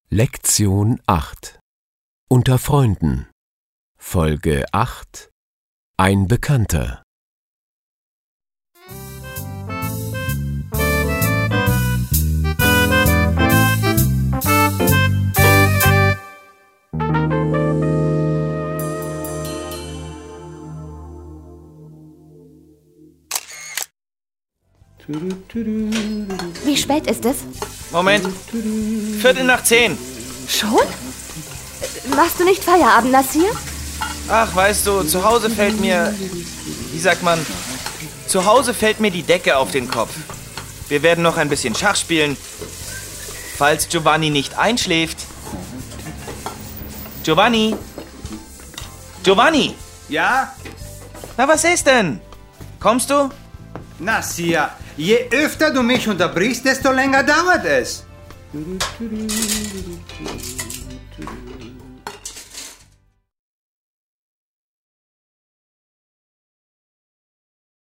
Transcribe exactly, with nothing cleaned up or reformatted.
Lektion acht. Unter Freunden. Folge acht. Ein Bekannter. Wie spät ist es? Moment. Viertel nach zehn. Schon? Machst du nicht Feierabend, Nassir? Ach, weißt du, zu Hause fällt mir... Wie sagt man? Zu Hause fällt mir die Decke auf den Kopf. Wir werden noch ein bisschen Schach spielen. Falls Giovanni nicht einschläft. Giovanni? Giovanni? Ja? Na, was ist denn? Kommst du? Nassir, je öfter du mich unterbrichst, desto länger dauert es.